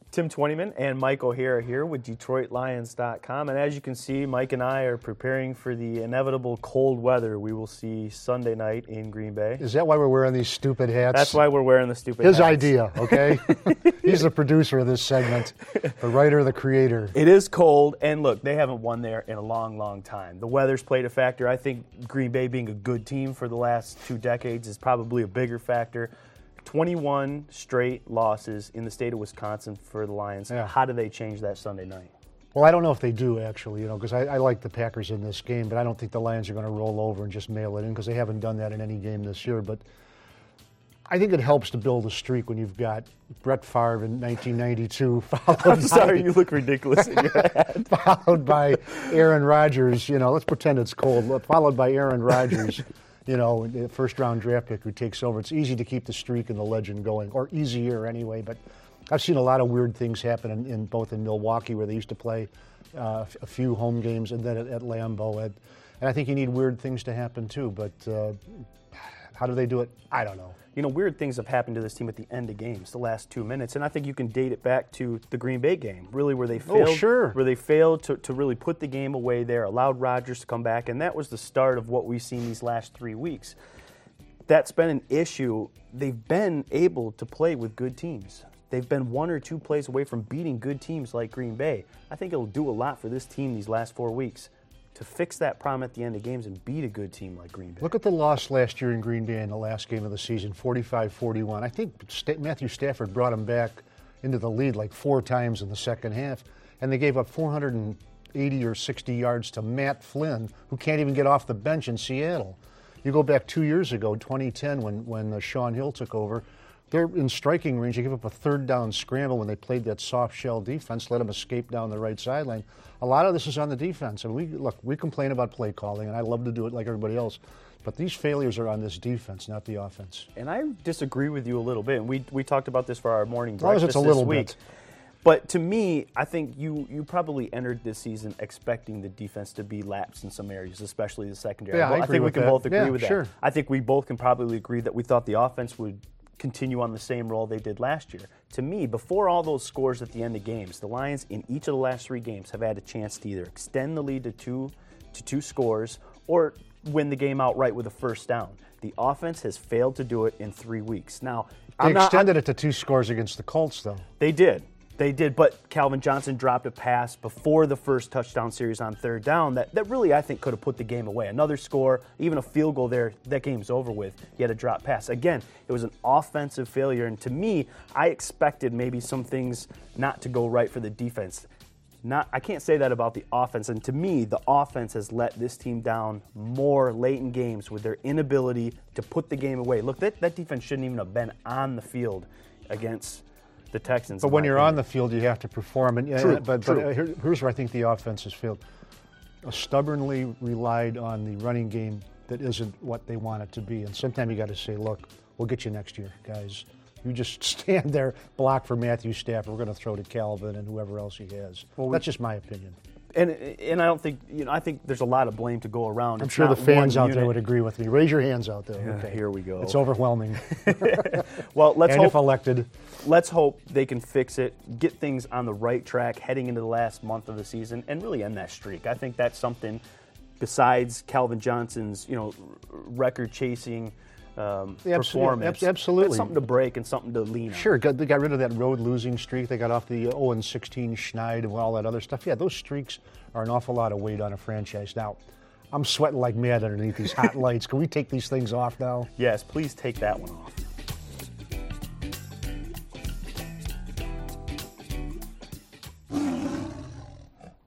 Tim Twentyman and Mike O'Hara here with DetroitLions.com. And as you can see, Mike and I are preparing for the inevitable cold weather we will see Sunday night in Green Bay. Is that why we're wearing these stupid hats? That's why we're wearing the stupid hats. His idea, okay? He's the producer of this segment, the writer, the creator. It is cold, and look, they haven't won there in a long, long time. The weather's played a factor. I think Green Bay being a good team for the last 2 decades is probably a bigger factor. 21 straight losses in the state of Wisconsin for the Lions. Yeah. How do they change that Sunday night? Well, I don't know if they do, actually, because I like the Packers in this game, but I don't think the Lions are going to roll over and just mail it in because they haven't done that in any game this year. But I think it helps to build a streak when you've got Brett Favre in 1992. I'm sorry, you look ridiculous in your hat. Followed by Aaron Rodgers. Let's pretend it's cold. Followed by Aaron Rodgers. The first-round draft pick who takes over. It's easy to keep the streak and the legend going, or easier anyway. But I've seen a lot of weird things happen in both in Milwaukee, where they used to play a few home games, and then at Lambeau. And I think you need weird things to happen too. But how do they do it? I don't know. Weird things have happened to this team at the end of games, the last 2 minutes, and I think you can date it back to the Green Bay game, really, where they failed. Oh, sure. Where they failed to really put the game away there, allowed Rodgers to come back, and that was the start of what we've seen these last 3 weeks. That's been an issue. They've been able to play with good teams. They've been 1 or 2 plays away from beating good teams like Green Bay. I think it'll do a lot for this team these last 4 weeks to fix that problem at the end of games and beat a good team like Green Bay. Look at the loss last year in Green Bay in the last game of the season, 45-41. I think Matthew Stafford brought him back into the lead like 4 times in the second half, and they gave up 480 or 60 yards to Matt Flynn, who can't even get off the bench in Seattle. You go back 2 years ago, 2010, when Sean Hill took over, they're in striking range. They gave up a third down scramble when they played that soft shell defense, let them escape down the right sideline. A lot of this is on the defense. And we complain about play calling, and I love to do it like everybody else. But these failures are on this defense, not the offense. And I disagree with you a little bit. And we talked about this for our morning breakfast this it's a little week. Bit. But to me, I think you probably entered this season expecting the defense to be lapsed in some areas, especially the secondary. Yeah, I think we can both agree with that. Sure. I think we both can probably agree that we thought the offense would continue on the same role they did last year. To me, before all those scores at the end of games, the Lions in each of the last 3 games have had a chance to either extend the lead to two scores or win the game outright with a first down. The offense has failed to do it in 3 weeks. Now, they extended it to 2 scores against the Colts, though. They did, but Calvin Johnson dropped a pass before the first touchdown series on third down that really, I think, could have put the game away. Another score, even a field goal there, that game's over with. He had a drop pass. Again, it was an offensive failure, and to me, I expected maybe some things not to go right for the defense. I can't say that about the offense, and to me, the offense has let this team down more late in games with their inability to put the game away. Look, that defense shouldn't even have been on the field against the Texans. But when you're on the field, you have to perform. And True. Here's where I think the offense has failed. Stubbornly relied on the running game that isn't what they want it to be. And sometimes you got to say, look, we'll get you next year, guys. You just stand there, block for Matthew Stafford. We're going to throw to Calvin and whoever else he has. Well, that's just my opinion. And I don't think, I think there's a lot of blame to go around. I'm sure the fans out there would agree with me. Raise your hands out there. Yeah, okay. Here we go. It's overwhelming. Well, let's and hope, if elected. Let's hope they can fix it, get things on the right track heading into the last month of the season, and really end that streak. I think that's something besides Calvin Johnson's, record-chasing performance. Absolutely. That's something to break and something to lean on. Sure, they got rid of that road losing streak. They got off the 0-16 Schneid and all that other stuff. Yeah, those streaks are an awful lot of weight on a franchise. Now, I'm sweating like mad underneath these hot lights. Can we take these things off now? Yes, please take that one off.